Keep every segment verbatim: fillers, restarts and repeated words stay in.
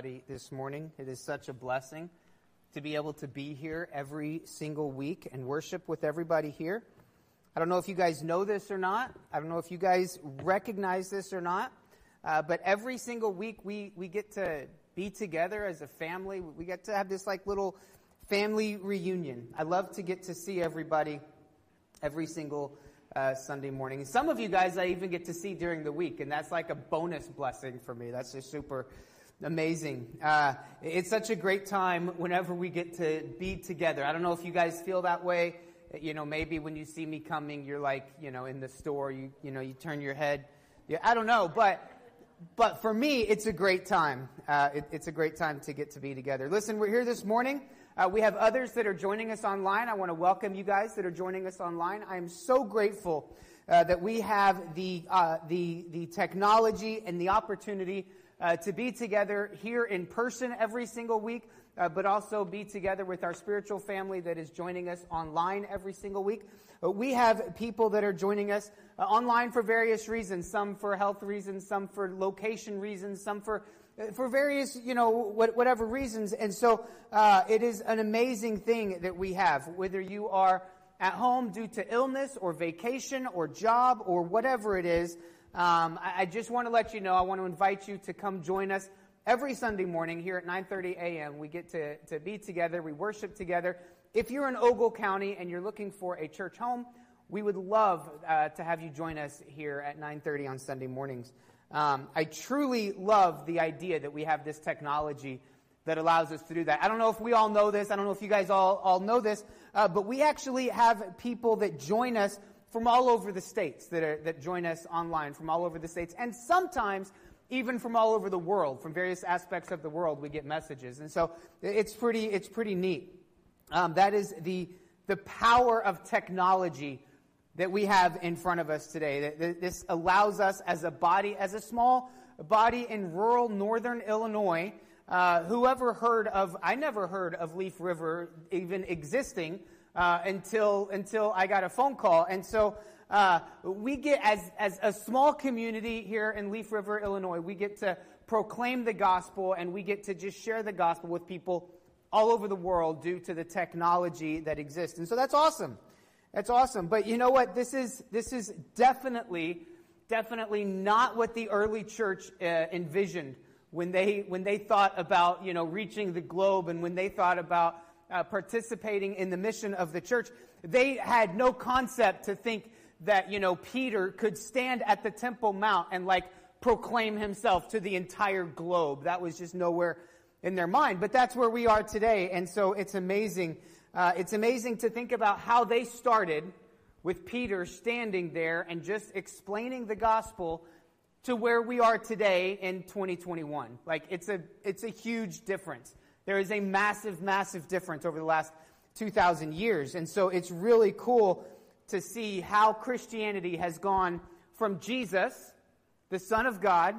everybody this morning. It is such a blessing to be able to be here every single week and worship with everybody here. I don't know if you guys know this or not. I don't know if you guys recognize this or not. Uh, but every single week we, we get to be together as a family. We get to have this like little family reunion. I love to get to see everybody every single uh, Sunday morning. And some of you guys I even get to see during the week, and that's like a bonus blessing for me. That's just super amazing. Uh, it's such a great time whenever we get to be together. I don't know if you guys feel that way. You know, maybe when you see me coming, you're like, you know, in the store, you you know, you turn your head. Yeah, I don't know, but but for me, it's a great time. Uh, it, it's a great time to get to be together. Listen, we're here this morning. Uh, we have others that are joining us online. I want to welcome you guys that are joining us online. I am so grateful uh, that we have the uh, the the technology and the opportunity uh, to be together here in person every single week, uh, but also be together with our spiritual family that is joining us online every single week. Uh, we have people that are joining us uh, online for various reasons, some for health reasons, some for location reasons, some for for various, you know, whatever reasons. And so uh, it is an amazing thing that we have, whether you are at home due to illness or vacation or job or whatever it is. Um, I, I just want to let you know, I want to invite you to come join us every Sunday morning here at nine thirty a.m. We get to, to be together. We worship together. If you're in Ogle County and you're looking for a church home, we would love uh, to have you join us here at nine thirty on Sunday mornings. Um, I truly love the idea that we have this technology that allows us to do that. I don't know if we all know this. I don't know if you guys all, all know this, uh, but we actually have people that join us from all over the states that are, that join us online from all over the states, and sometimes even from all over the world, from various aspects of the world, we get messages, and so it's pretty it's pretty neat. Um, that is the the power of technology that we have in front of us today. This allows us as a body, as a small body in rural northern Illinois, uh, whoever heard of, I never heard of Leaf River even existing uh, until until I got a phone call. And so uh, we get, as, as a small community here in Leaf River, Illinois, we get to proclaim the gospel and we get to just share the gospel with people all over the world due to the technology that exists. And so that's awesome. That's awesome. But you know what? This is this is definitely, definitely not what the early church uh, envisioned when they when they thought about, you know, reaching the globe and when they thought about uh, participating in the mission of the church. They had no concept to think that, you know, Peter could stand at the Temple Mount and like proclaim himself to the entire globe. That was just nowhere in their mind. But that's where we are today. And so it's amazing. Uh, it's amazing to think about how they started with Peter standing there and just explaining the gospel to where we are today in twenty twenty-one. Like, it's a it's a huge difference. There is a massive, massive difference over the last two thousand years. And so it's really cool to see how Christianity has gone from Jesus, the Son of God,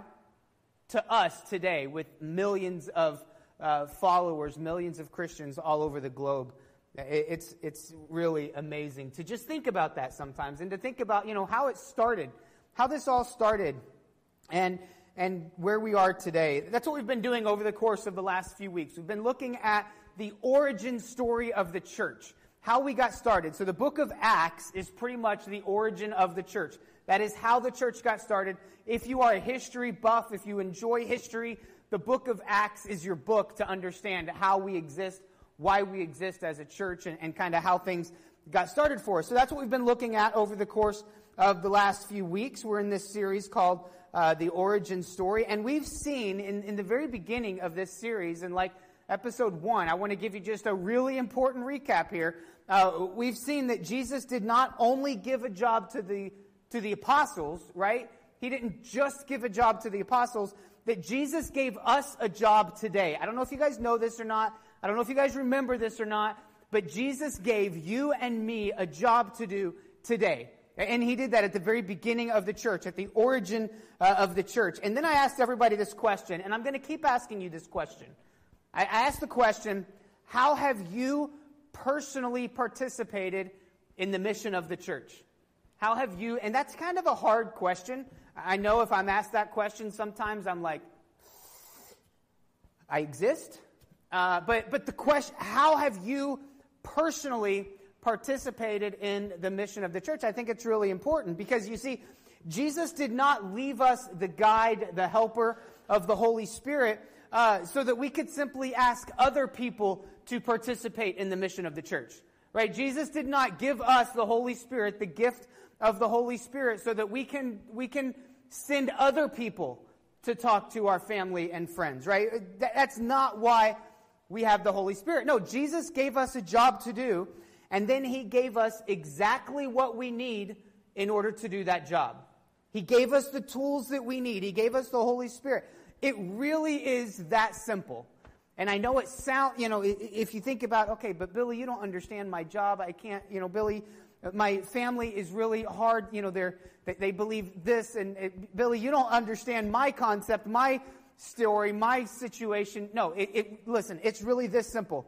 to us today with millions of uh, followers, millions of Christians all over the globe. It's it's really amazing to just think about that sometimes, and to think about, you know, how it started, how this all started, and and where we are today. That's what we've been doing over the course of the last few weeks. We've been looking at the origin story of the church, how we got started. So the book of Acts is pretty much the origin of the church. That is how the church got started. If you are a history buff, if you enjoy history, the book of Acts is your book to understand how we exist, why we exist as a church, and, and kind of how things got started for us. So that's what we've been looking at over the course of the last few weeks. We're in this series called uh, The Origin Story, and we've seen in, in the very beginning of this series, in like episode one, I want to give you just a really important recap here. Uh, we've seen that Jesus did not only give a job to the to the apostles, right? He didn't just give a job to the apostles, that Jesus gave us a job today. I don't know if you guys know this or not. I don't know if you guys remember this or not, but Jesus gave you and me a job to do today. And he did that at the very beginning of the church, at the origin uh, of the church. And then I asked everybody this question, and I'm going to keep asking you this question. I asked the question, how have you personally participated in the mission of the church? How have you, and that's kind of a hard question. I know if I'm asked that question, sometimes I'm like, I exist. Uh, but, but the question, how have you personally participated in the mission of the church? I think it's really important because, you see, Jesus did not leave us the guide, the helper of the Holy Spirit, uh, so that we could simply ask other people to participate in the mission of the church. Right? Jesus did not give us the Holy Spirit, the gift of the Holy Spirit, so that we can we can send other people to talk to our family and friends. Right? That's not why we have the Holy Spirit. No, Jesus gave us a job to do, and then he gave us exactly what we need in order to do that job. He gave us the tools that we need. He gave us the Holy Spirit. It really is that simple. And I know it sounds, you know, if you think about, okay, but Billy, you don't understand my job. I can't, you know, Billy, my family is really hard. You know, they're, they, they believe this. And it, Billy, you don't understand my concept, my story, my situation. No, it, it, listen, it's really this simple.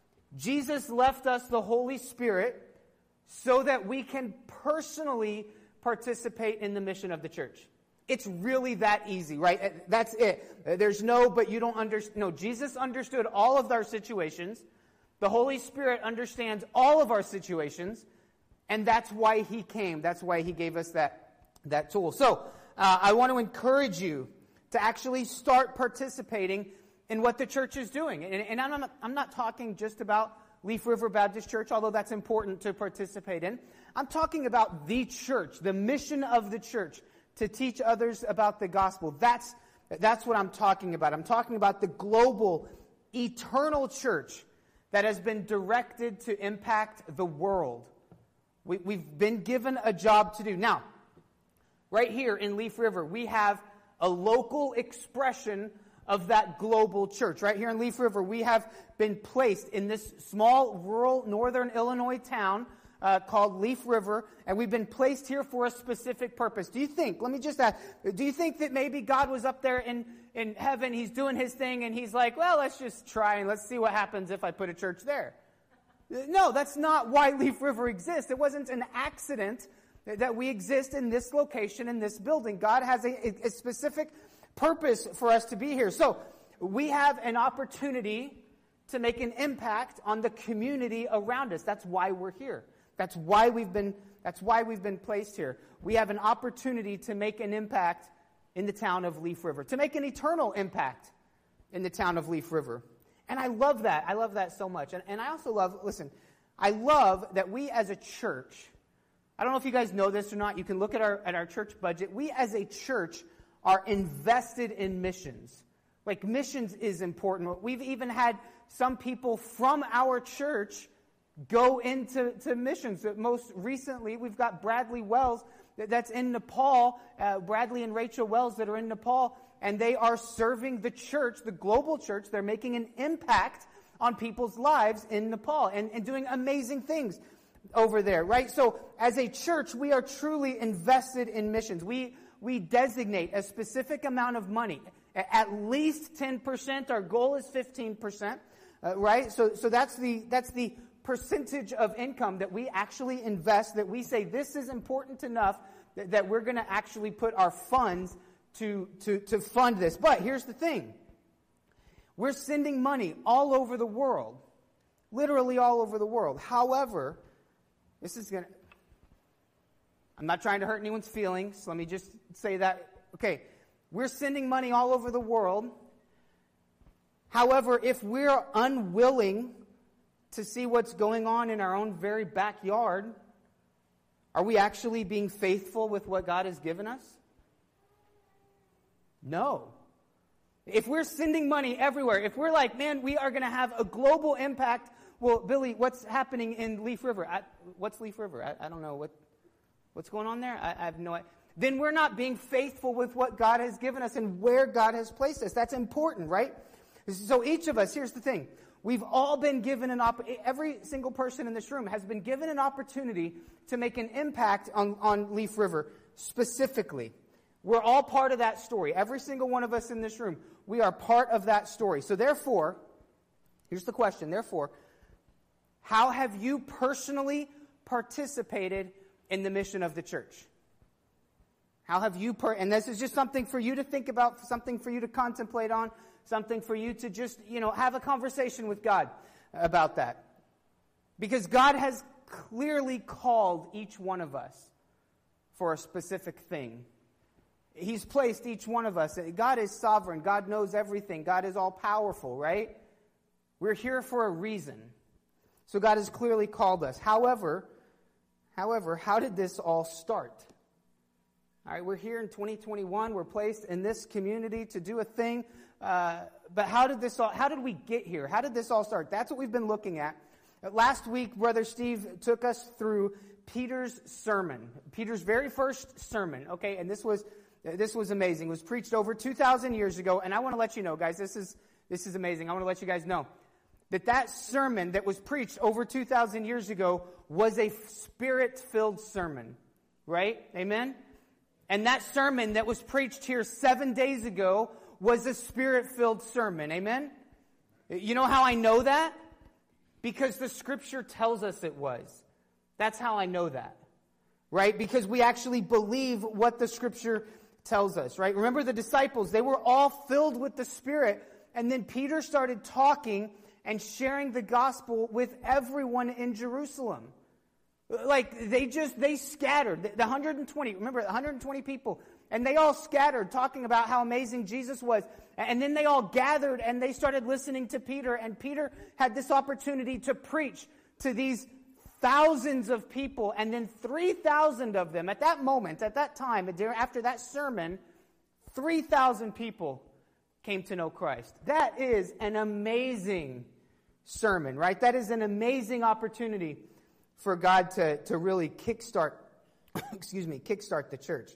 Jesus left us the Holy Spirit so that we can personally participate in the mission of the church. It's really that easy, right? That's it. There's no, but you don't understand. No, Jesus understood all of our situations. The Holy Spirit understands all of our situations. And that's why he came. That's why he gave us that, that tool. So, uh, I want to encourage you to actually start participating in what the church is doing. And, and I'm, not, I'm not talking just about Leaf River Baptist Church, although that's important to participate in. I'm talking about the church, the mission of the church, to teach others about the gospel. That's, that's what I'm talking about. I'm talking about the global, eternal church that has been directed to impact the world. We, we've been given a job to do. Now, right here in Leaf River, we have a local expression of that global church. Right here in Leaf River, we have been placed in this small, rural, northern Illinois town Uh, called Leaf River, and we've been placed here for a specific purpose. Do you think, let me just ask, do you think that maybe God was up there in, in heaven, he's doing his thing, and he's like, well, let's just try and let's see what happens if I put a church there? No, that's not why Leaf River exists. It wasn't an accident that we exist in this location, in this building. God has a, a specific purpose for us to be here. So, we have an opportunity to make an impact on the community around us. That's why we're here. That's why we've been, that's why we've been placed here. We have an opportunity to make an impact in the town of Leaf River, to make an eternal impact in the town of Leaf River. And I love that. I love that so much. And, and I also love, listen, I love that we as a church, I don't know if you guys know this or not, you can look at our, at our church budget. We as a church are invested in missions. Like, missions is important. We've even had some people from our church go into to missions. Most recently, we've got Bradley Wells that's in Nepal, uh, Bradley and Rachel Wells that are in Nepal, and they are serving the church, the global church. They're making an impact on people's lives in Nepal and, and doing amazing things over there, right? So as a church, we are truly invested in missions. We, we designate a specific amount of money, at least ten percent. Our goal is fifteen percent, uh, right? So, so that's the, that's the percentage of income that we actually invest, that we say this is important enough that, that we're going to actually put our funds to, to, to fund this. But here's the thing. We're sending money all over the world, literally all over the world. However, this is going to, I'm not trying to hurt anyone's feelings. Let me just say that. Okay, we're sending money all over the world. However, if we're unwilling to see what's going on in our own very backyard, are we actually being faithful with what God has given us? No. If we're sending money everywhere, if we're like, man, we are going to have a global impact. Well, Billy, what's happening in Leaf River? I, what's Leaf River? I, I don't know. What, what's going on there? I, I have no idea. Then we're not being faithful with what God has given us and where God has placed us. That's important, right? So each of us, here's the thing. We've all been given an opportunity, every single person in this room has been given an opportunity to make an impact on, on Leaf River specifically. We're all part of that story. Every single one of us in this room, we are part of that story. So therefore, here's the question, therefore, how have you personally participated in the mission of the church? How have you, per- and this is just something for you to think about, something for you to contemplate on, something for you to just, you know, have a conversation with God about that. Because God has clearly called each one of us for a specific thing. He's placed each one of us. God is sovereign. God knows everything. God is all powerful, right? We're here for a reason. So God has clearly called us. However, however, how did this all start? All right, we're here in twenty twenty-one. We're placed in this community to do a thing. Uh, but how did this all, how did we get here? How did this all start? That's what we've been looking at. Last week, Brother Steve took us through Peter's sermon. Peter's very first sermon, okay? And this was this was amazing. It was preached over two thousand years ago. And I want to let you know, guys, this is this is amazing. I want to let you guys know that that sermon that was preached over two thousand years ago was a Spirit-filled sermon, right? Amen? And that sermon that was preached here seven days ago was a Spirit-filled sermon. Amen? You know how I know that? Because the Scripture tells us it was. That's how I know that. Right? Because we actually believe what the Scripture tells us. Right? Remember the disciples, they were all filled with the Spirit. And then Peter started talking and sharing the gospel with everyone in Jerusalem. Like, they just, they scattered. The one hundred twenty, remember, one hundred twenty people. And they all scattered, talking about how amazing Jesus was. And then they all gathered, and they started listening to Peter. And Peter had this opportunity to preach to these thousands of people. And then three thousand of them, at that moment, at that time, after that sermon, three thousand people came to know Christ. That is an amazing sermon, right? That is an amazing opportunity for God to, to really kickstart, excuse me, kickstart the church.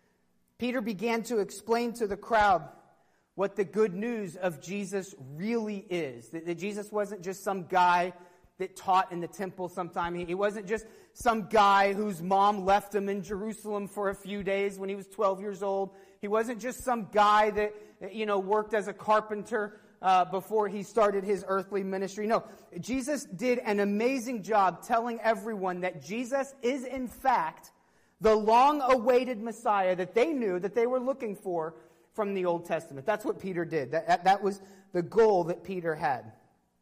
Peter began to explain to the crowd what the good news of Jesus really is. That, that Jesus wasn't just some guy that taught in the temple sometime. He, he wasn't just some guy whose mom left him in Jerusalem for a few days when he was twelve years old. He wasn't just some guy that, you know, worked as a carpenter Uh, before he started his earthly ministry. No, Jesus did an amazing job telling everyone that Jesus is in fact the long-awaited Messiah that they knew, that they were looking for from the Old Testament. That's what Peter did. That, that, that was the goal that Peter had.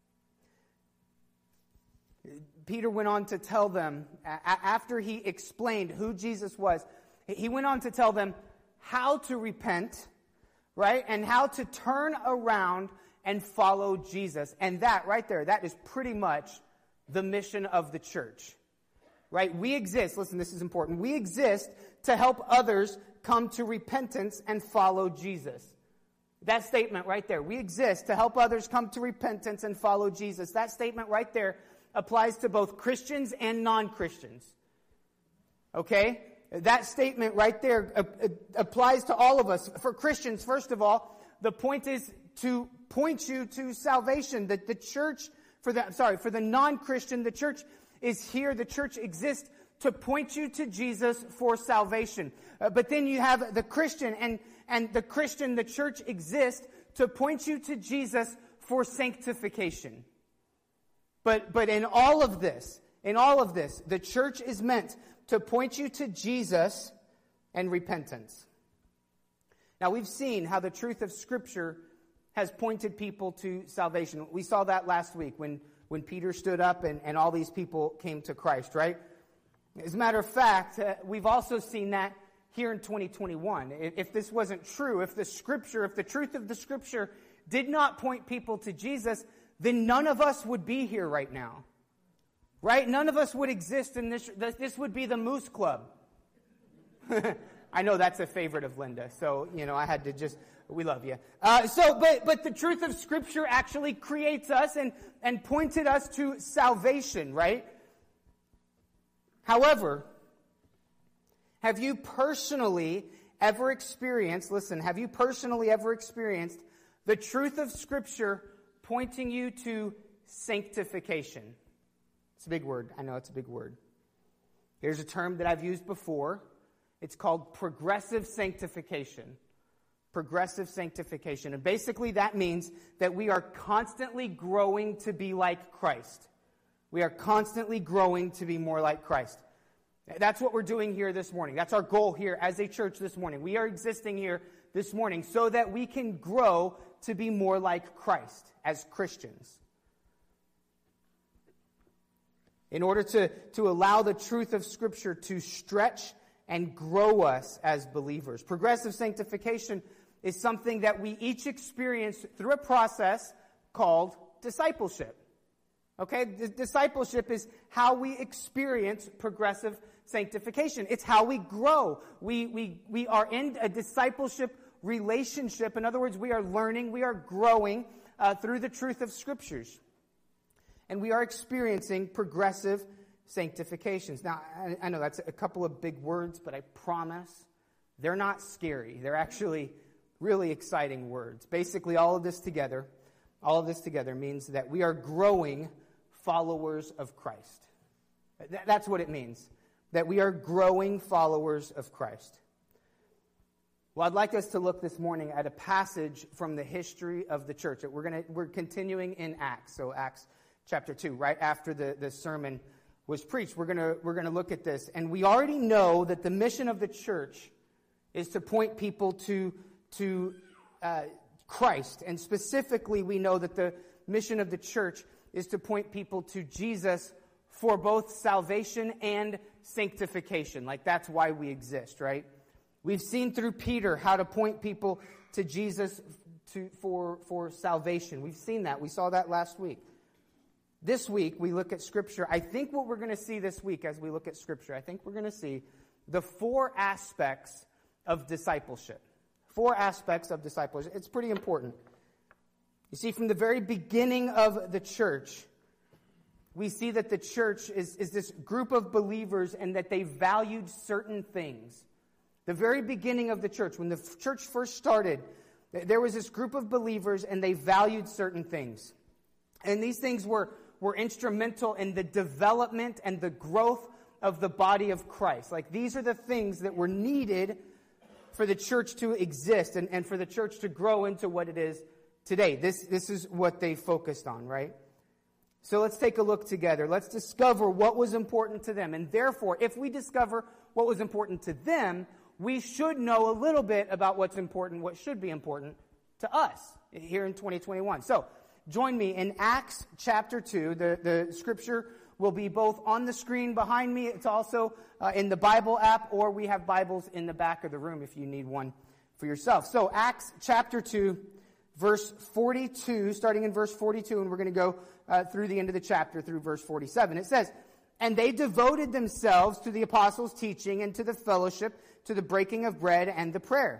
Peter went on to tell them, a- after he explained who Jesus was, he went on to tell them how to repent, right, and how to turn around and follow Jesus. And that right there, that is pretty much the mission of the church. Right? We exist, listen, this is important. We exist to help others come to repentance and follow Jesus. That statement right there. We exist to help others come to repentance and follow Jesus. That statement right there applies to both Christians and non-Christians. Okay? That statement right there applies to all of us. For Christians, first of all, the point is to point you to salvation. That the church, for the sorry, for the non-Christian, the church is here. The church exists to point you to Jesus for salvation. Uh, but then you have the Christian, and and the Christian, the church exists to point you to Jesus for sanctification. But but in all of this, in all of this, the church is meant to point you to Jesus and repentance. Now, we've seen how the truth of Scripture has pointed people to salvation. We saw that last week when, when Peter stood up and, and all these people came to Christ, right? As a matter of fact, uh, we've also seen that here in twenty twenty-one. If, if this wasn't true, if the Scripture, if the truth of the Scripture did not point people to Jesus, then none of us would be here right now. Right? None of us would exist in this. This would be the Moose Club. I know that's a favorite of Linda, so, you know, I had to just, we love you. Uh, so, but but the truth of Scripture actually creates us and, and pointed us to salvation, right? However, have you personally ever experienced, listen, have you personally ever experienced the truth of Scripture pointing you to sanctification? It's a big word. I know it's a big word. Here's a term that I've used before. It's called progressive sanctification. Progressive sanctification. And basically that means that we are constantly growing to be like Christ. We are constantly growing to be more like Christ. That's what we're doing here this morning. That's our goal here as a church this morning. We are existing here this morning so that we can grow to be more like Christ as Christians. In order to, to allow the truth of Scripture to stretch and grow us as believers. Progressive sanctification is something that we each experience through a process called discipleship. Okay? D- discipleship is how we experience progressive sanctification. It's how we grow. We, we, we are in a discipleship relationship. In other words, we are learning, we are growing uh, through the truth of Scriptures. And we are experiencing progressive sanctifications. Now, I, I know that's a couple of big words, but I promise they're not scary. They're actually really exciting words. Basically, all of this together, all of this together means that we are growing followers of Christ. Th- that's what it means, that we are growing followers of Christ. Well, I'd like us to look this morning at a passage from the history of the church. We're going to we're continuing in Acts, so Acts chapter two, right after the, the sermon was preached. We're going to we're going to look at this. And we already know that the mission of the church is to point people to, to uh, Christ. And specifically, we know that the mission of the church is to point people to Jesus for both salvation and sanctification. Like, that's why we exist, right? We've seen through Peter how to point people to Jesus to, for, for salvation. We've seen that. We saw that last week. This week, we look at Scripture. I think what we're going to see this week as we look at Scripture, I think we're going to see the four aspects of discipleship. Four aspects of discipleship. It's pretty important. You see, from the very beginning of the church, we see that the church is, is this group of believers and that they valued certain things. The very beginning of the church, when the church first started, there was this group of believers and they valued certain things. And these things were, were instrumental in the development and the growth of the body of Christ. Like, these are the things that were needed for the church to exist and, and for the church to grow into what it is today. This, this is what they focused on, right? So let's take a look together. Let's discover what was important to them. And therefore, if we discover what was important to them, we should know a little bit about what's important, what should be important to us here in twenty twenty-one. So, join me in Acts chapter two. The, the scripture will be both on the screen behind me. It's also uh, in the Bible app, or we have Bibles in the back of the room if you need one for yourself. So Acts chapter two, verse forty-two, starting in verse forty-two, and we're going to go uh, through the end of the chapter, through verse forty-seven. It says, "And they devoted themselves to the apostles' teaching and to the fellowship, to the breaking of bread and the prayer.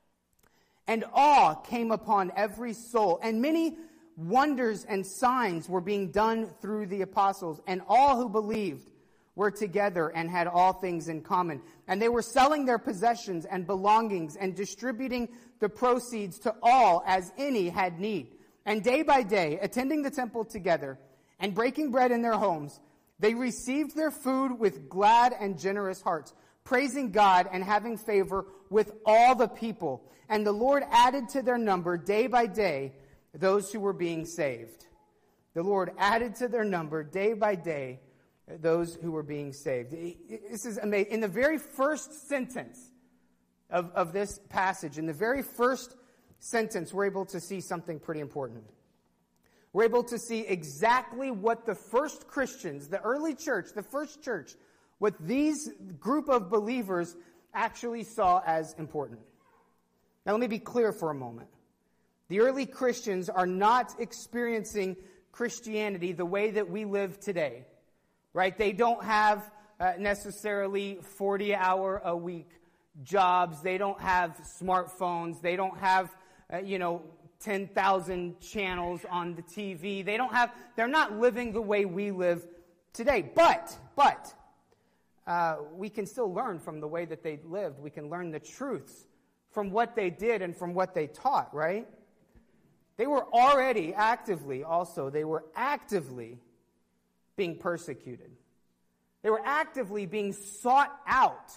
And awe came upon every soul, and many wonders and signs were being done through the apostles, and all who believed were together and had all things in common. And they were selling their possessions and belongings and distributing the proceeds to all as any had need. And day by day, attending the temple together and breaking bread in their homes, they received their food with glad and generous hearts, praising God and having favor with all the people. And the Lord added to their number day by day those who were being saved." The Lord added to their number day by day those who were being saved. This is amazing. In the very first sentence of, of this passage, in the very first sentence, we're able to see something pretty important. We're able to see exactly what the first Christians, the early church, the first church, what these group of believers actually saw as important. Now, let me be clear for a moment. The early Christians are not experiencing Christianity the way that we live today, right? They don't have uh, necessarily forty-hour-a-week jobs. They don't have smartphones. They don't have, uh, you know, ten thousand channels on the T V. They don't have, they're not living the way we live today. But, but, uh, we can still learn from the way that they lived. We can learn the truths from what they did and from what they taught, right? They were already actively, also, they were actively being persecuted. They were actively being sought out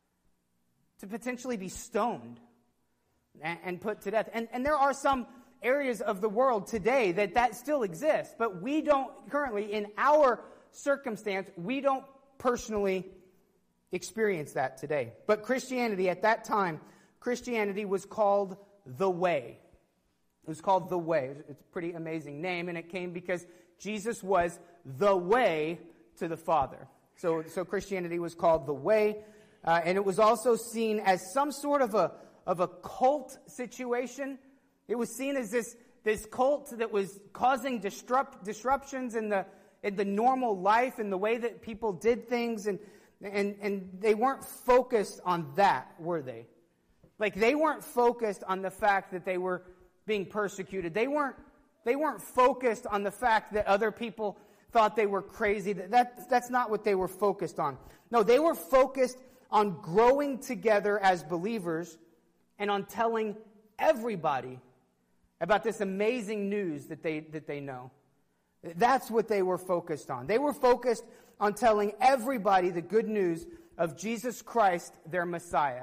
to potentially be stoned and, and put to death. And, and there are some areas of the world today that that still exists, but we don't currently, in our circumstance, we don't personally experience that today. But Christianity, at that time, Christianity was called the way. It was called The Way. It's a pretty amazing name, and it came because Jesus was the way to the Father. So, so Christianity was called The Way, uh, and it was also seen as some sort of a of a cult situation. It was seen as this this cult that was causing disrupt disruptions in the in the normal life and the way that people did things, and and and they weren't focused on that, were they? Like, they weren't focused on the fact that they were being persecuted. They weren't they weren't focused on the fact that other people thought they were crazy. That, that that's not what they were focused on. No, they were focused on growing together as believers and on telling everybody about this amazing news that they that they know. That's what they were focused on. They were focused on telling everybody the good news of Jesus Christ, their Messiah.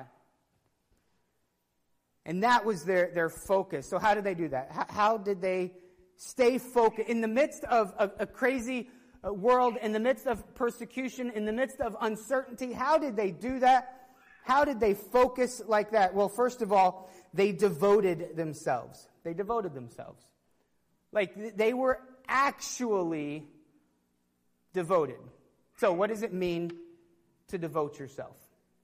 And that was their, their focus. So how did they do that? How, how did they stay focused? In the midst of a, a crazy world, in the midst of persecution, in the midst of uncertainty, how did they do that? How did they focus like that? Well, first of all, they devoted themselves. They devoted themselves. Like, they were actually devoted. So what does it mean to devote yourself?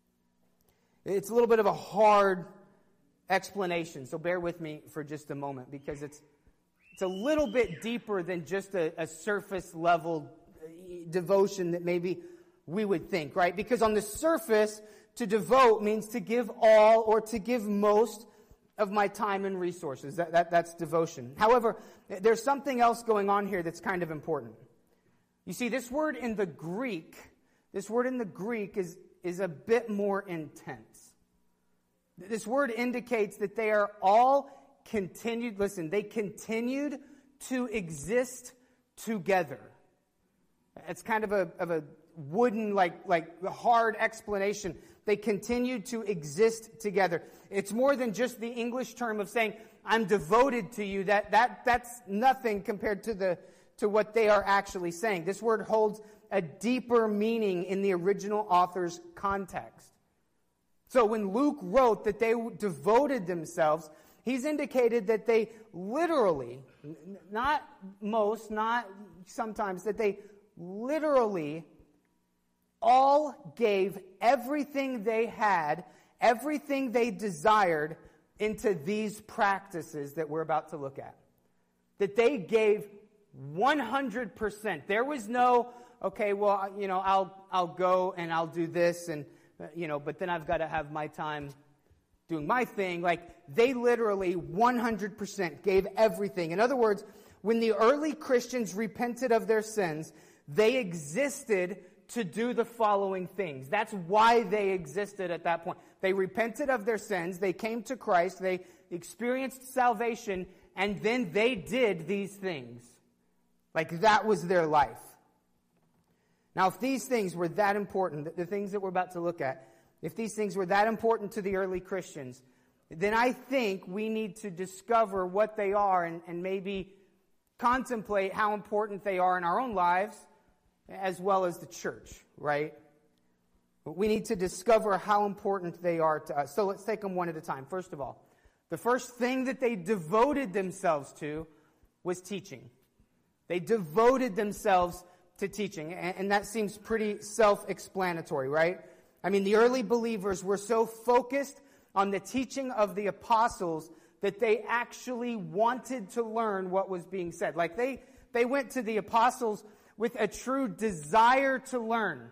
It's a little bit of a hard explanation, so bear with me for just a moment, because it's it's a little bit deeper than just a, a surface level devotion that maybe we would think, right? Because on the surface, to devote means to give all or to give most of my time and resources. That, that that's devotion. However, there's something else going on here that's kind of important. You see, this word in the Greek, this word in the Greek is is a bit more intense. This word indicates that they are all continued, listen, they continued to exist together. It's kind of a, of a wooden, like, like hard explanation. They continued to exist together. It's more than just the English term of saying, I'm devoted to you. That, that, that's nothing compared to the, to what they are actually saying. This word holds a deeper meaning in the original author's context. So when Luke wrote that they devoted themselves, he's indicated that they literally, not most, not sometimes, that they literally all gave everything they had, everything they desired into these practices that we're about to look at. That they gave one hundred percent. There was no, okay, well, you know, I'll I'll go and I'll do this, and you know, but then I've got to have my time doing my thing. Like, they literally one hundred percent gave everything. In other words, when the early Christians repented of their sins, they existed to do the following things. That's why they existed at that point. They repented of their sins, they came to Christ, they experienced salvation, and then they did these things. Like, that was their life. Now, if these things were that important, the things that we're about to look at, if these things were that important to the early Christians, then I think we need to discover what they are and, and maybe contemplate how important they are in our own lives as well as the church, right? We need to discover how important they are to us. So let's take them one at a time. First of all, the first thing that they devoted themselves to was teaching. They devoted themselves to teaching, and, and that seems pretty self-explanatory, right? I mean, the early believers were so focused on the teaching of the apostles that they actually wanted to learn what was being said. Like, they, they went to the apostles with a true desire to learn.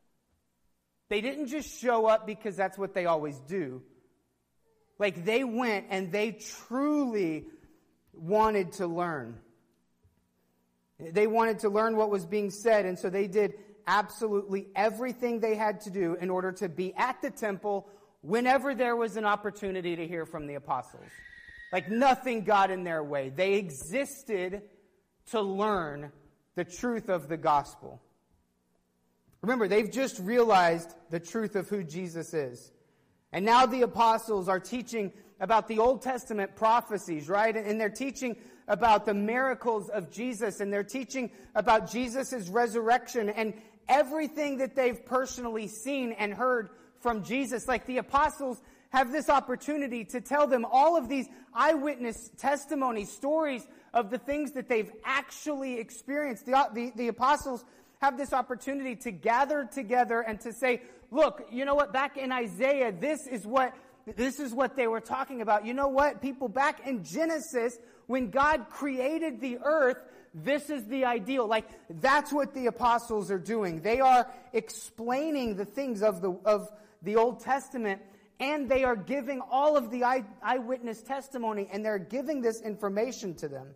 They didn't just show up because that's what they always do. Like, they went and they truly wanted to learn. They wanted to learn what was being said, and so they did absolutely everything they had to do in order to be at the temple whenever there was an opportunity to hear from the apostles. Like, nothing got in their way. They existed to learn the truth of the gospel. Remember, they've just realized the truth of who Jesus is. And now the apostles are teaching about the Old Testament prophecies, right? And they're teaching about the miracles of Jesus, and they're teaching about Jesus' resurrection and everything that they've personally seen and heard from Jesus. Like, the apostles have this opportunity to tell them all of these eyewitness testimonies, stories of the things that they've actually experienced. The, the, the apostles have this opportunity to gather together and to say, look, you know what, back in Isaiah, this is what this is what they were talking about. You know what, people, back in Genesis, when God created the earth, this is the ideal. Like, that's what the apostles are doing. They are explaining the things of the of the Old Testament, and they are giving all of the eye, eyewitness testimony, and they're giving this information to them.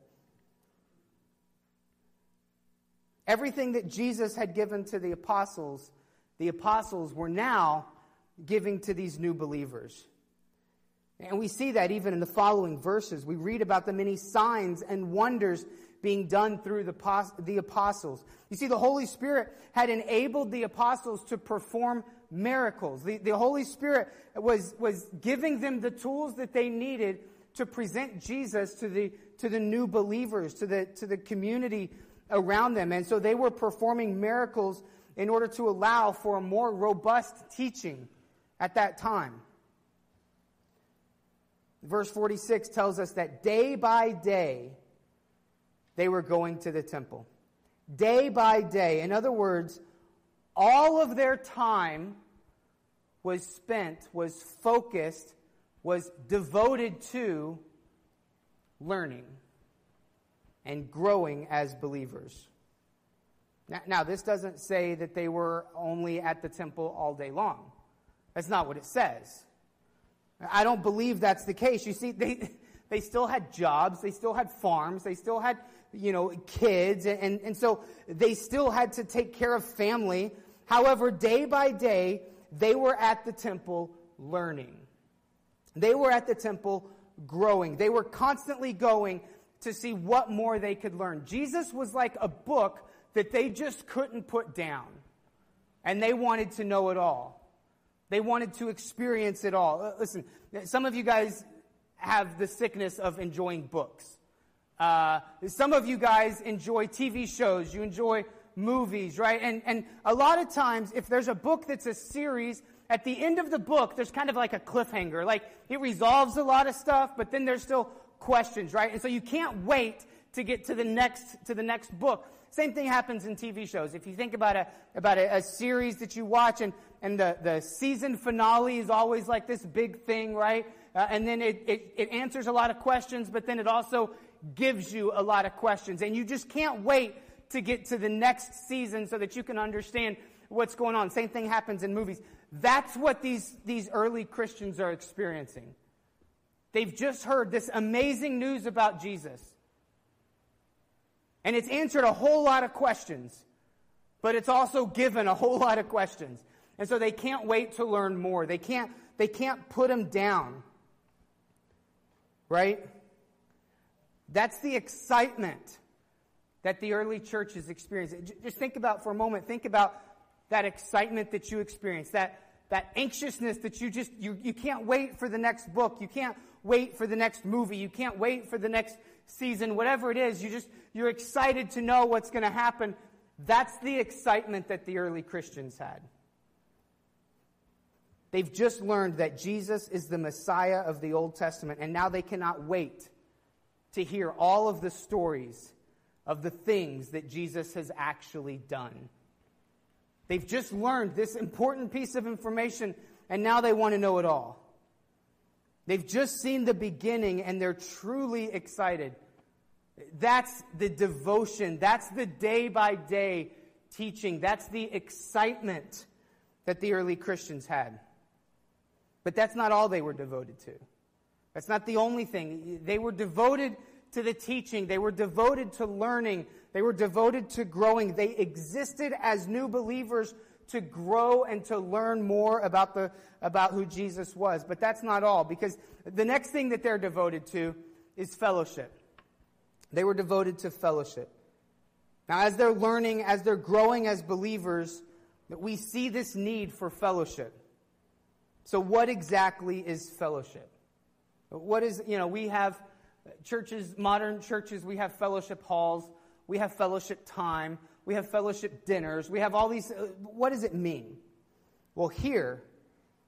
Everything that Jesus had given to the apostles, the apostles were now giving to these new believers. And we see that even in the following verses. We read about the many signs and wonders being done through the, the apostles. You see, the Holy Spirit had enabled the apostles to perform miracles. The, the Holy Spirit was, was giving them the tools that they needed to present Jesus to the, to the new believers, to the, to the community around them. And so they were performing miracles in order to allow for a more robust teaching at that time. Verse forty-six tells us that day by day, they were going to the temple. Day by day. In other words, all of their time was spent, was focused, was devoted to learning and growing as believers. Now, now, this doesn't say that they were only at the temple all day long. That's not what it says. I don't believe that's the case. You see, they they still had jobs, they still had farms, they still had, you know, kids, and, and so they still had to take care of family. However, day by day, they were at the temple learning. They were at the temple growing. They were constantly going to see what more they could learn. Jesus was like a book that they just couldn't put down. And they wanted to know it all. They wanted to experience it all. Listen, some of you guys have the sickness of enjoying books. Uh, some of you guys enjoy T V shows. You enjoy movies, right? And, and a lot of times, if there's a book that's a series, at the end of the book, there's kind of like a cliffhanger. Like, it resolves a lot of stuff, but then there's still questions, right? And so you can't wait to get to the next to the next book. Same thing happens in T V shows. If you think about a about a, a series that you watch, and and the, the season finale is always like this big thing, right? Uh, and then it, it it answers a lot of questions, but then it also gives you a lot of questions, and you just can't wait to get to the next season so that you can understand what's going on. Same thing happens in movies. That's what these these early Christians are experiencing. They've just heard this amazing news about Jesus. And it's answered a whole lot of questions, but it's also given a whole lot of questions. And so they can't wait to learn more. They can't, they can't put them down. Right? That's the excitement that the early church is experiencing. Just think about for a moment, think about that excitement that you experience, that, that anxiousness that you just, you, you can't wait for the next book. You can't wait for the next movie. You can't wait for the next season, whatever it is. You just, you're excited to know what's going to happen. That's the excitement that the early Christians had. They've just learned that Jesus is the Messiah of the Old Testament, and now they cannot wait to hear all of the stories of the things that Jesus has actually done. They've just learned this important piece of information, and now they want to know it all. They've just seen the beginning, and they're truly excited. That's the devotion. That's the day-by-day teaching. That's the excitement that the early Christians had. But that's not all they were devoted to. That's not the only thing. They were devoted to the teaching. They were devoted to learning. They were devoted to growing. They existed as new believers to grow and to learn more about the about who Jesus was. But that's not all, because the next thing that they're devoted to is fellowship. They were devoted to fellowship. Now, as they're learning, as they're growing as believers, we see this need for fellowship. So what exactly is fellowship? What is, you know, we have churches, modern churches, we have fellowship halls, we have fellowship time, we have fellowship dinners, we have all these. What does it mean? Well, here,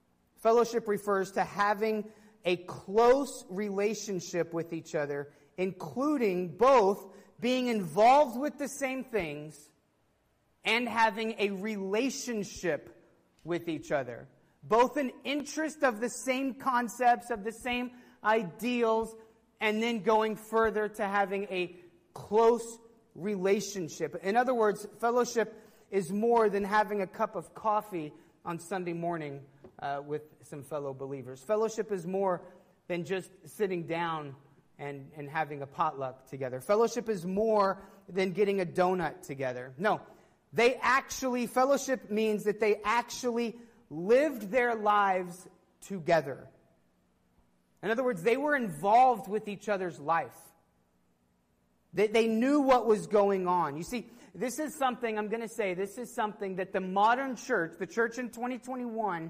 Fellowship refers to having a close relationship with each other, including both being involved with the same things and having a relationship with each other. Both an interest of the same concepts, of the same ideals, and then going further to having a close relationship. In other words, fellowship is more than having a cup of coffee on Sunday morning uh, with some fellow believers. Fellowship is more than just sitting down and, and having a potluck together. Fellowship is more than getting a donut together. No, they actually, fellowship means that they actually lived their lives together. In other words, they were involved with each other's life. They, they knew what was going on. You see, this is something, I'm going to say, this is something that the modern church, the church in twenty twenty-one,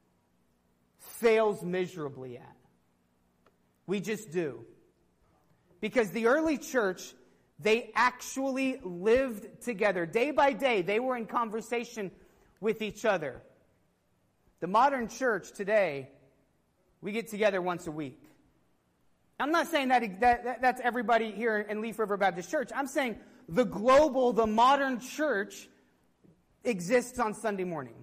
fails miserably at. We just do. Because the early church, they actually lived together. Day by day, they were in conversation with each other. The modern church today, we get together once a week. I'm not saying that, that that's everybody here in Leaf River Baptist Church. I'm saying the global, the modern church exists on Sunday morning.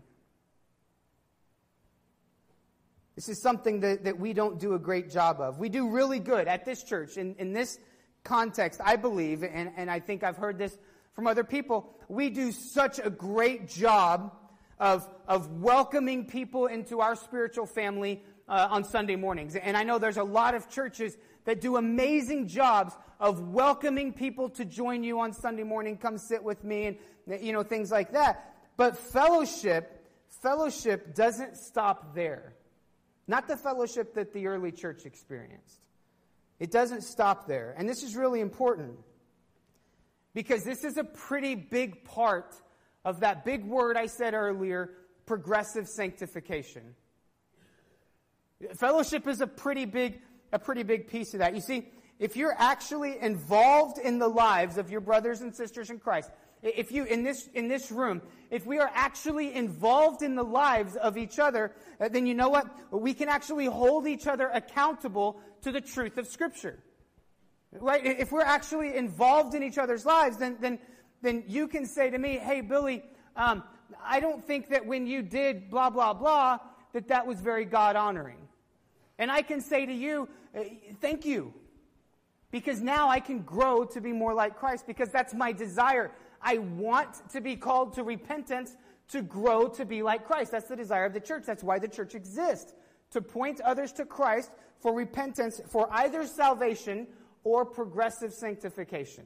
This is something that, that we don't do a great job of. We do really good at this church. In, in this context, I believe, and, and I think I've heard this from other people, we do such a great job of, of welcoming people into our spiritual family uh, on Sunday mornings. And I know there's a lot of churches that do amazing jobs of welcoming people to join you on Sunday morning, come sit with me, and you know, things like that. But fellowship, fellowship doesn't stop there. Not the fellowship that the early church experienced. It doesn't stop there. And this is really important, because this is a pretty big part of that big word I said earlier, progressive sanctification. Fellowship is a pretty big, a pretty big piece of that. You see, if you're actually involved in the lives of your brothers and sisters in Christ, if you, in this, in this room, if we are actually involved in the lives of each other, then you know what? We can actually hold each other accountable to the truth of Scripture. Right? If we're actually involved in each other's lives, then, then, then you can say to me, hey, Billy, um, I don't think that when you did blah, blah, blah, that that was very God-honoring. And I can say to you, thank you. Because now I can grow to be more like Christ, because that's my desire. I want to be called to repentance, to grow to be like Christ. That's the desire of the church. That's why the church exists. To point others to Christ for repentance, for either salvation or progressive sanctification.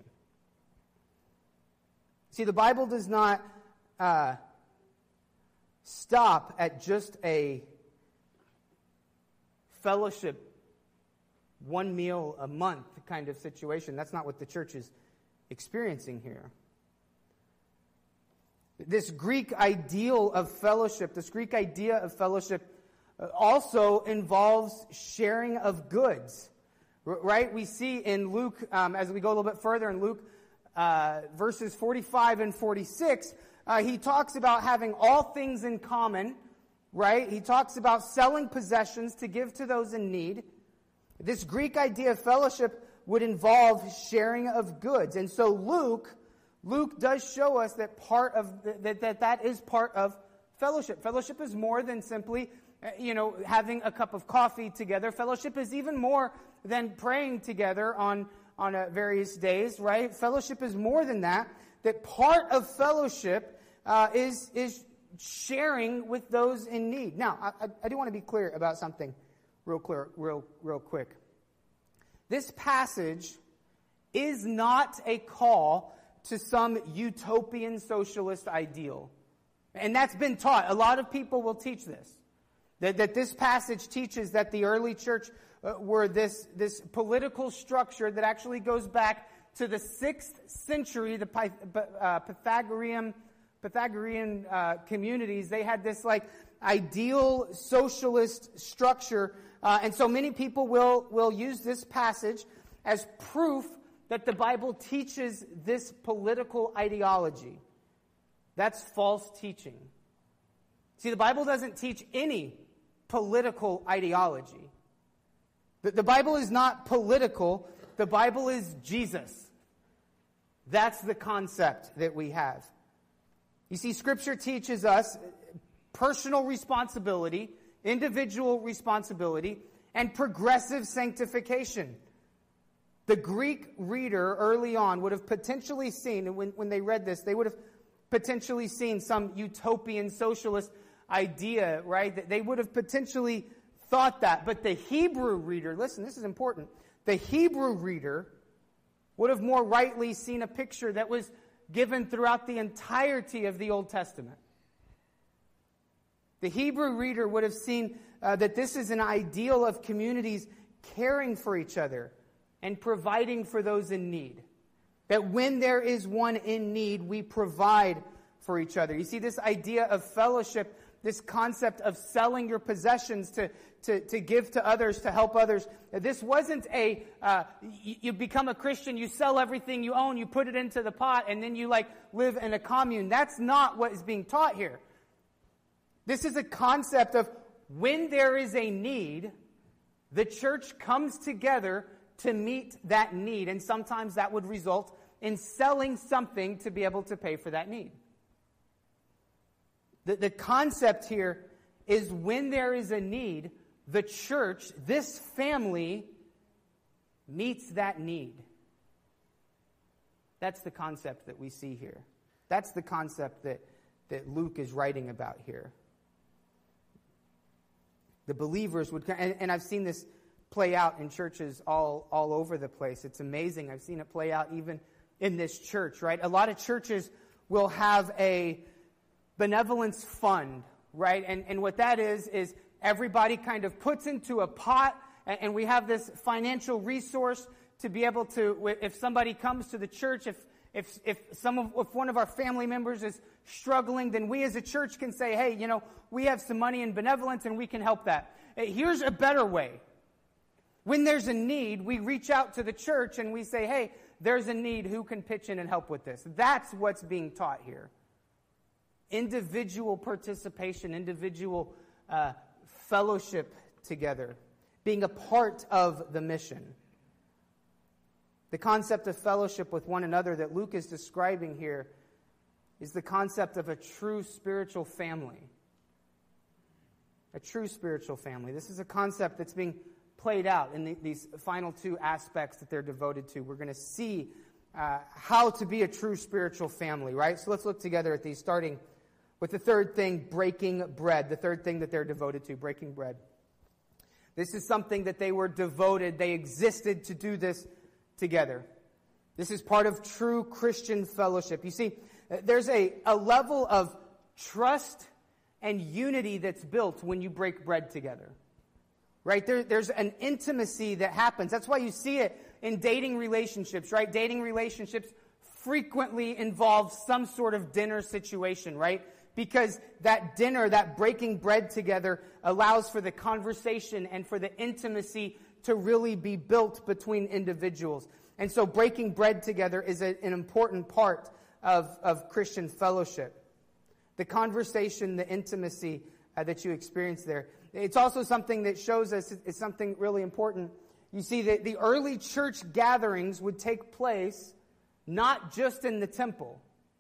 See, the Bible does not uh, stop at just a fellowship, one meal a month kind of situation. That's not what the church is experiencing here. This Greek ideal of fellowship, this Greek idea of fellowship also involves sharing of goods, right? We see in Luke, um, as we go a little bit further in Luke, uh, verses forty-five and forty-six, uh, he talks about having all things in common, right? He talks about selling possessions to give to those in need. This Greek idea of fellowship would involve sharing of goods. And so Luke, Luke does show us that part of the, that, that that is part of fellowship. Fellowship is more than simply, you know, having a cup of coffee together. Fellowship is even more than praying together on on uh, various days, right? Fellowship is more than that. That part of fellowship uh, is is sharing with those in need. Now, I, I do want to be clear about something, real clear, real real quick. This passage is not a call to some utopian socialist ideal. And that's been taught. A lot of people will teach this. That, that this passage teaches that the early church uh, were this, this political structure that actually goes back to the sixth century, the Pyth- uh, Pythagorean, Pythagorean uh, communities. They had this like ideal socialist structure. Uh, and so many people will, will use this passage as proof that the Bible teaches this political ideology. That's false teaching. See, the Bible doesn't teach any political ideology. The, the Bible is not political. The Bible is Jesus. That's the concept that we have. You see, Scripture teaches us personal responsibility, individual responsibility, and progressive sanctification. The Greek reader early on would have potentially seen, when, when they read this, they would have potentially seen some utopian socialist idea, right? That they would have potentially thought that. But the Hebrew reader, listen, this is important. The Hebrew reader would have more rightly seen a picture that was given throughout the entirety of the Old Testament. The Hebrew reader would have seen uh, that this is an ideal of communities caring for each other and providing for those in need. That when there is one in need, we provide for each other. You see, this idea of fellowship, this concept of selling your possessions to, to, to give to others, to help others. This wasn't a, uh, you, you become a Christian, you sell everything you own, you put it into the pot, and then you like live in a commune. That's not what is being taught here. This is a concept of when there is a need, the church comes together to meet that need. And sometimes that would result in selling something to be able to pay for that need. The, the concept here is when there is a need, the church, this family, meets that need. That's the concept that we see here. That's the concept that, that Luke is writing about here. The believers would, and, and I've seen this play out in churches all, all over the place. It's amazing. I've seen it play out even in this church, right? A lot of churches will have a benevolence fund, right? And, and what that is, is everybody kind of puts into a pot, and, and we have this financial resource to be able to, if somebody comes to the church, if if if some of, if one of our family members is struggling, then we as a church can say, hey, you know, we have some money in benevolence and we can help that. Here's a better way. When there's a need, we reach out to the church and we say, hey, there's a need. Who can pitch in and help with this? That's what's being taught here. Individual participation, individual uh, fellowship together, being a part of the mission. The concept of fellowship with one another that Luke is describing here is the concept of a true spiritual family. A true spiritual family. This is a concept that's being played out in the, these final two aspects that they're devoted to. We're going to see uh, how to be a true spiritual family, right? So let's look together at these, starting with the third thing, breaking bread. The third thing that they're devoted to, breaking bread. This is something that they were devoted, they existed to do this together. This is part of true Christian fellowship. You see, there's a, a level of trust and unity that's built when you break bread together. Right? There, there's an intimacy that happens. That's why you see it in dating relationships, right? Dating relationships frequently involve some sort of dinner situation, right? Because that dinner, that breaking bread together, allows for the conversation and for the intimacy to really be built between individuals. And so breaking bread together is a, an important part of, of Christian fellowship. The conversation, the intimacy uh, that you experience there. It's also something that shows us it's something really important. You see, that the early church gatherings would take place not just in the temple.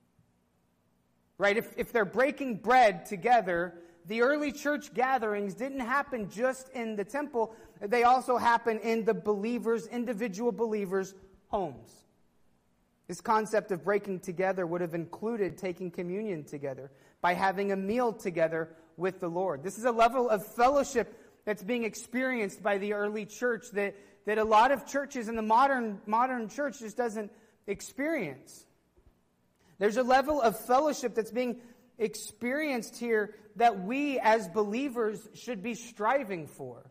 Right? If, if they're breaking bread together, the early church gatherings didn't happen just in the temple. They also happen in the believers, individual believers' homes. This concept of breaking together would have included taking communion together by having a meal together with the Lord. This is a level of fellowship that's being experienced by the early church that, that a lot of churches in the modern, modern church just doesn't experience. There's a level of fellowship that's being experienced here that we as believers should be striving for.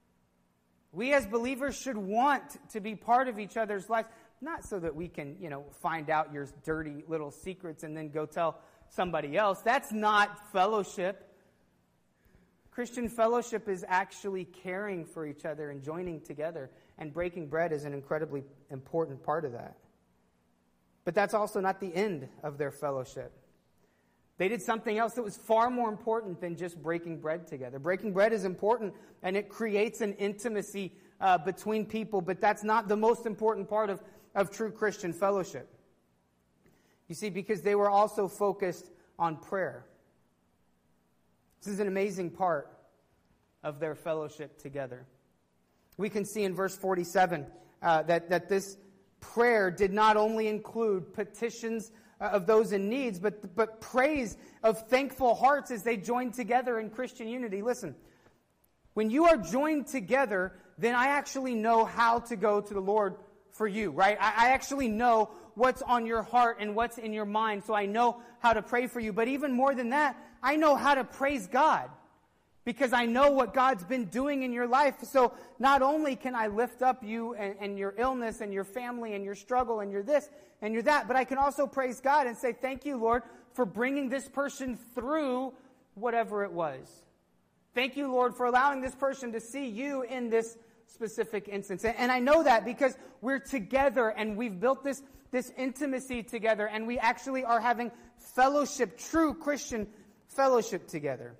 We as believers should want to be part of each other's lives, not so that we can, you know, find out your dirty little secrets and then go tell somebody else. That's not fellowship. Christian fellowship is actually caring for each other and joining together, and breaking bread is an incredibly important part of that. But that's also not the end of their fellowship. They did something else that was far more important than just breaking bread together. Breaking bread is important, and it creates an intimacy uh, between people, but that's not the most important part of, of true Christian fellowship. You see, because they were also focused on prayer. This is an amazing part of their fellowship together. We can see in verse forty-seven uh, that, that this prayer did not only include petitions of those in needs, but, but praise of thankful hearts as they joined together in Christian unity. Listen, when you are joined together, then I actually know how to go to the Lord for you, right? I, I actually know what's on your heart and what's in your mind, so I know how to pray for you. But even more than that, I know how to praise God, because I know what God's been doing in your life. So not only can I lift up you and, and your illness and your family and your struggle and your this and your that, but I can also praise God and say, thank you, Lord, for bringing this person through whatever it was. Thank you, Lord, for allowing this person to see you in this specific instance. And, and I know that because we're together and we've built this, this intimacy together, and we actually are having fellowship, true Christian fellowship together.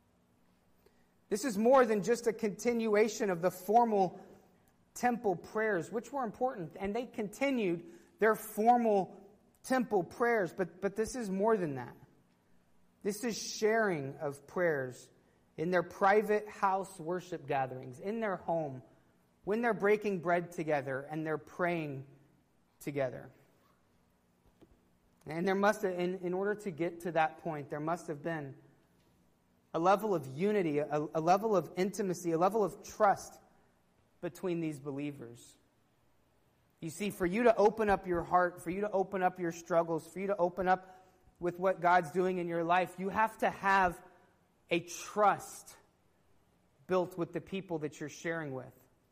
This is more than just a continuation of the formal temple prayers, which were important, and they continued their formal temple prayers, but, but this is more than that. This is sharing of prayers in their private house worship gatherings, in their home, when they're breaking bread together and they're praying together. And there must have, in, in order to get to that point, there must have been a level of unity, a, a level of intimacy, a level of trust between these believers. You see, for you to open up your heart, for you to open up your struggles, for you to open up with what God's doing in your life, you have to have a trust built with the people that you're sharing with.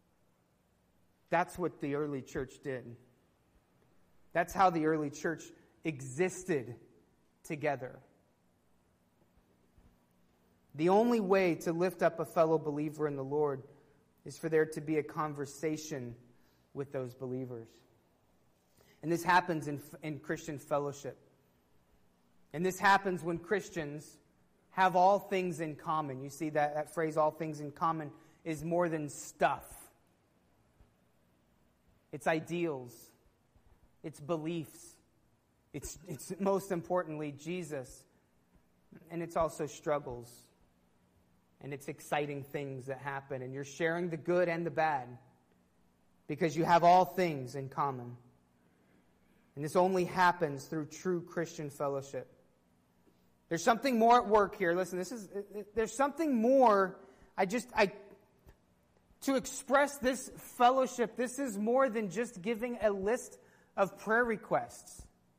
That's what the early church did. That's how the early church existed together. The only way to lift up a fellow believer in the Lord is for there to be a conversation with those believers. And this happens in, in Christian fellowship. And this happens when Christians have all things in common. You see that, that phrase, all things in common, is more than stuff. It's ideals. It's beliefs. It's, it's most importantly Jesus. And it's also struggles. And it's exciting things that happen. And you're sharing the good and the bad because you have all things in common. And this only happens through true Christian fellowship. There's something more at work here. Listen, this is there's something more. I just I to express this fellowship, this is more than just giving a list of prayer requests.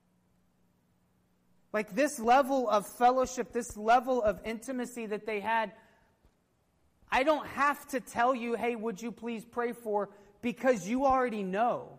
Like this level of fellowship, this level of intimacy that they had, I don't have to tell you, hey, would you please pray for, because you already know.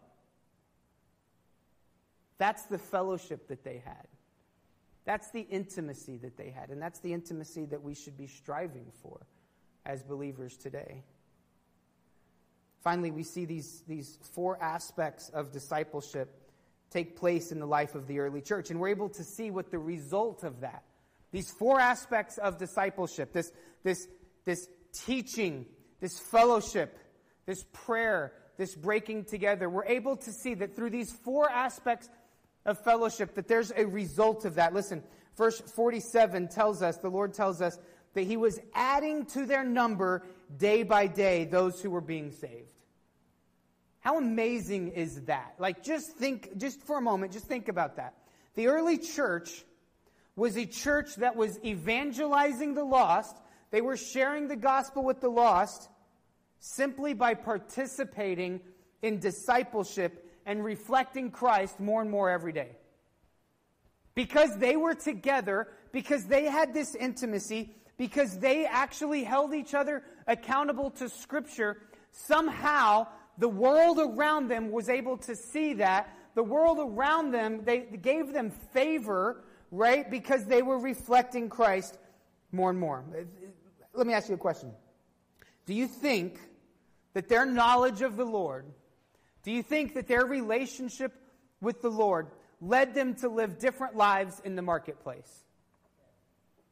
That's the fellowship that they had. That's the intimacy that they had. And that's the intimacy that we should be striving for as believers today. Finally, we see these, these four aspects of discipleship take place in the life of the early church. And we're able to see what the result of that, these four aspects of discipleship, this, this, this teaching, this fellowship, this prayer, this breaking together, we're able to see that through these four aspects of fellowship, that there's a result of that. Listen, verse forty-seven tells us, the Lord tells us, that He was adding to their number day by day those who were being saved. How amazing is that? Like, just think, just for a moment, just think about that. The early church was a church that was evangelizing the lost. They were sharing the gospel with the lost simply by participating in discipleship and reflecting Christ more and more every day. Because they were together, because they had this intimacy, because they actually held each other accountable to Scripture, somehow the world around them was able to see that. The world around them, they gave them favor, right? Because they were reflecting Christ more and more. Let me ask you a question. Do you think that their knowledge of the Lord, do you think that their relationship with the Lord led them to live different lives in the marketplace?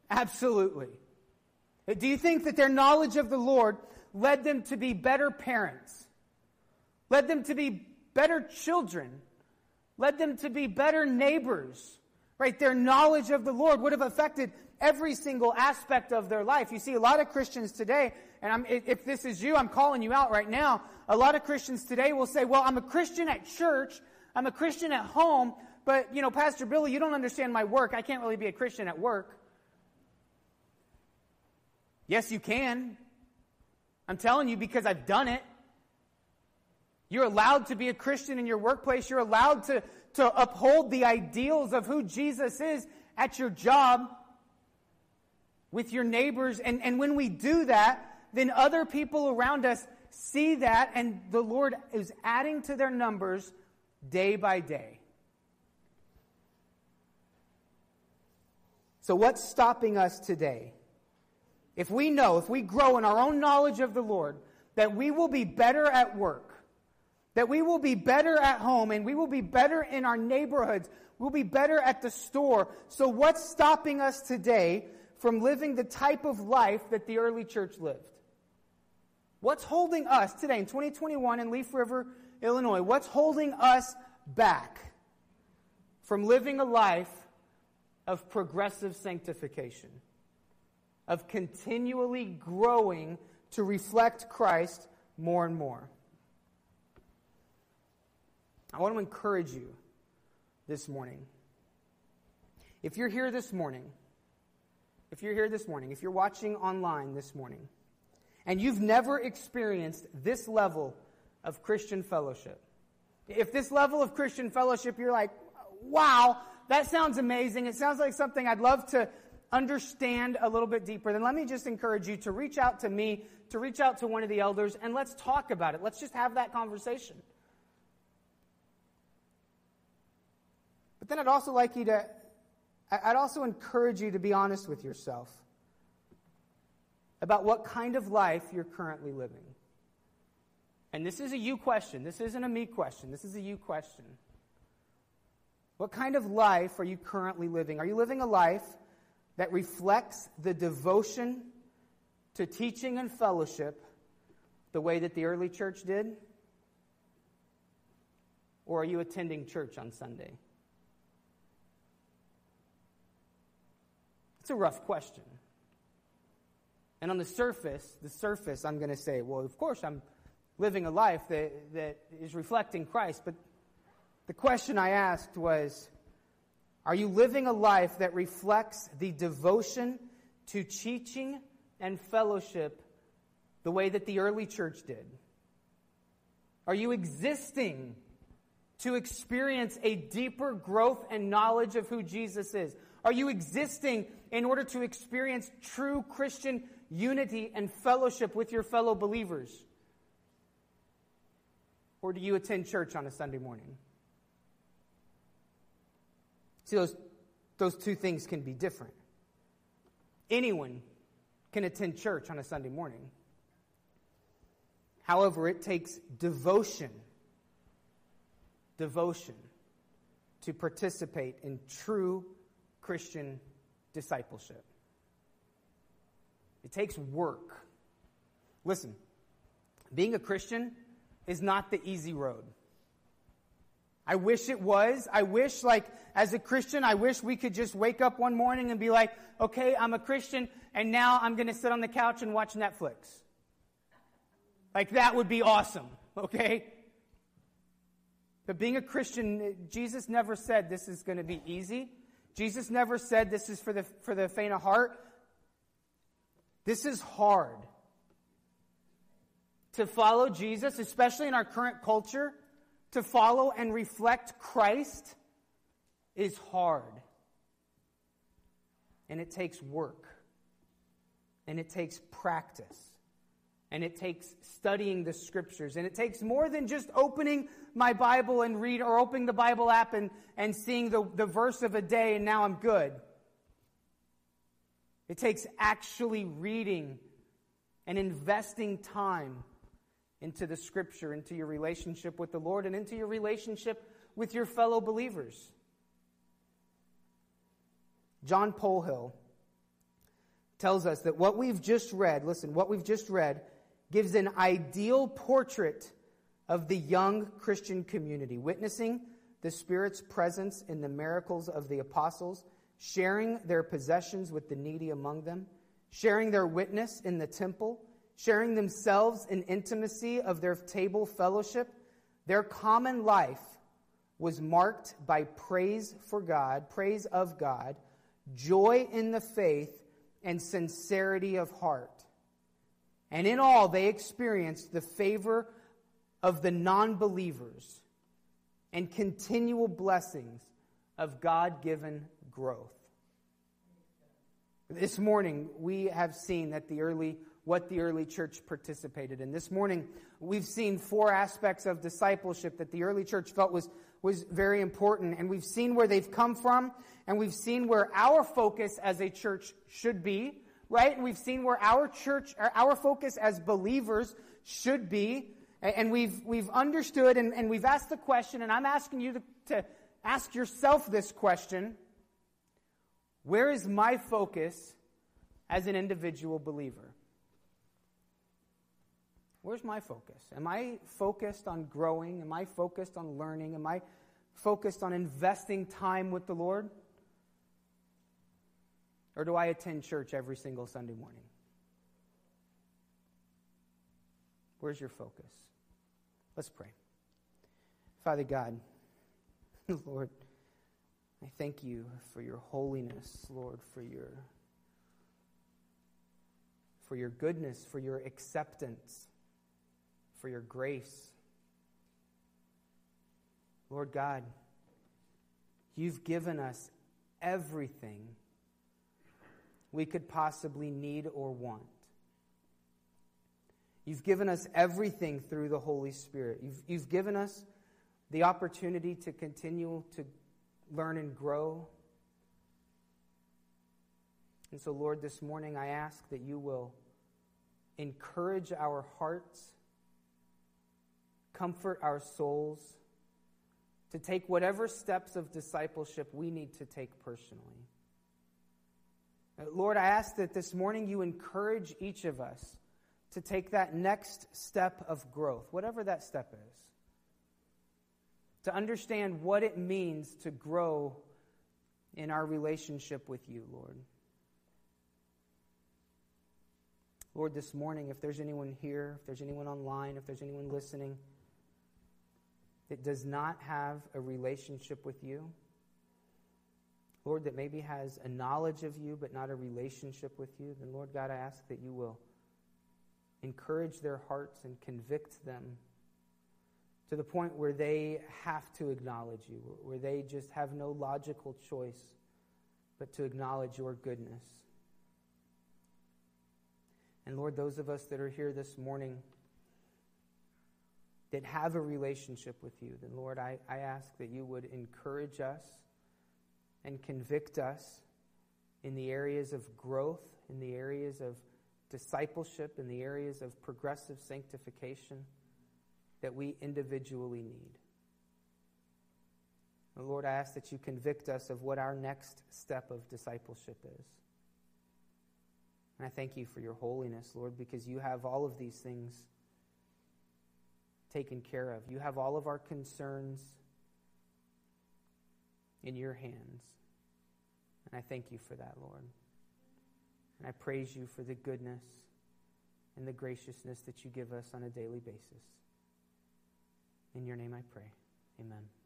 Absolutely. Do you think that their knowledge of the Lord led them to be better parents? Led them to be better children? Led them to be better neighbors? Right? Their knowledge of the Lord would have affected every single aspect of their life. You see, a lot of Christians today, and I'm, if this is you, I'm calling you out right now. A lot of Christians today will say, well, I'm a Christian at church, I'm a Christian at home, but, you know, Pastor Billy, you don't understand my work. I can't really be a Christian at work. Yes, you can. I'm telling you because I've done it. You're allowed to be a Christian in your workplace. You're allowed to, to uphold the ideals of who Jesus is at your job, with your neighbors. And, and when we do that, then other people around us see that, and the Lord is adding to their numbers day by day. So what's stopping us today? If we know, if we grow in our own knowledge of the Lord, that we will be better at work, that we will be better at home, and we will be better in our neighborhoods, we'll be better at the store. So what's stopping us today from living the type of life that the early church lived? What's holding us today in twenty twenty-one in Leaf River, Illinois? What's holding us back from living a life of progressive sanctification, of continually growing to reflect Christ more and more? I want to encourage you this morning. If you're here this morning, if you're here this morning, if you're watching online this morning, and you've never experienced this level of Christian fellowship, if this level of Christian fellowship, you're like, wow, that sounds amazing. It sounds like something I'd love to understand a little bit deeper. Then let me just encourage you to reach out to me, to reach out to one of the elders, and let's talk about it. Let's just have that conversation. But then I'd also like you to, I'd also encourage you to be honest with yourself about what kind of life you're currently living. And this is a you question. This isn't a me question. This is a you question. What kind of life are you currently living? Are you living a life that reflects the devotion to teaching and fellowship the way that the early church did? Or are you attending church on Sunday? It's a rough question. And on the surface, the surface, I'm going to say, well, of course I'm living a life that, that is reflecting Christ. But the question I asked was, are you living a life that reflects the devotion to teaching and fellowship the way that the early church did? Are you existing to experience a deeper growth and knowledge of who Jesus is? Are you existing in order to experience true Christian unity and fellowship with your fellow believers? Or do you attend church on a Sunday morning? See, those, those two things can be different. Anyone can attend church on a Sunday morning. However, it takes devotion, devotion to participate in true Christian discipleship. It takes work. Listen, being a Christian is not the easy road. I wish it was. I wish, like, as a Christian, I wish we could just wake up one morning and be like, okay, I'm a Christian, and now I'm going to sit on the couch and watch Netflix. Like, that would be awesome, okay? But being a Christian, Jesus never said this is going to be easy. Jesus never said this is for the for the faint of heart. This is hard. To follow Jesus, especially in our current culture, to follow and reflect Christ is hard. And it takes work. And it takes practice. And it takes studying the Scriptures. And it takes more than just opening my Bible and read, or opening the Bible app and, and seeing the, the verse of a day and now I'm good. It takes actually reading and investing time into the Scripture, into your relationship with the Lord, and into your relationship with your fellow believers. John Polhill tells us that what we've just read, listen, what we've just read gives an ideal portrait of the young Christian community, witnessing the Spirit's presence in the miracles of the apostles, sharing their possessions with the needy among them, sharing their witness in the temple, sharing themselves in intimacy of their table fellowship. Their common life was marked by praise for God, praise of God, joy in the faith, and sincerity of heart. And in all, they experienced the favor of the non-believers and continual blessings of God-given growth. This morning, we have seen that the early, what the early church participated in. This morning, we've seen four aspects of discipleship that the early church felt was, was very important. And we've seen where they've come from, and we've seen where our focus as a church should be, right? And we've seen where our church, our focus as believers should be. And we've we've understood and, and we've asked the question, and I'm asking you to, to ask yourself this question: where is my focus as an individual believer? Where's my focus? Am I focused on growing? Am I focused on learning? Am I focused on investing time with the Lord? Or do I attend church every single Sunday morning? Where's your focus? Let's pray. Father God, Lord, I thank you for your holiness, Lord, for your, for your goodness, for your acceptance, for your grace. Lord God, you've given us everything we could possibly need or want. You've given us everything through the Holy Spirit. You've, you've given us the opportunity to continue to learn and grow. And so, Lord, this morning I ask that you will encourage our hearts, comfort our souls, to take whatever steps of discipleship we need to take personally. Lord, I ask that this morning you encourage each of us to take that next step of growth, whatever that step is. To understand what it means to grow in our relationship with you, Lord. Lord, this morning, if there's anyone here, if there's anyone online, if there's anyone listening that does not have a relationship with you, Lord, that maybe has a knowledge of you but not a relationship with you, then Lord God, I ask that you will encourage their hearts and convict them to the point where they have to acknowledge you, where they just have no logical choice but to acknowledge your goodness. And Lord, those of us that are here this morning that have a relationship with you, then Lord, I, I ask that you would encourage us and convict us in the areas of growth, in the areas of discipleship, in the areas of progressive sanctification that we individually need. And Lord, I ask that you convict us of what our next step of discipleship is. And I thank you for your holiness, Lord, because you have all of these things taken care of. You have all of our concerns in your hands. And I thank you for that, Lord. And I praise you for the goodness and the graciousness that you give us on a daily basis. In your name I pray. Amen.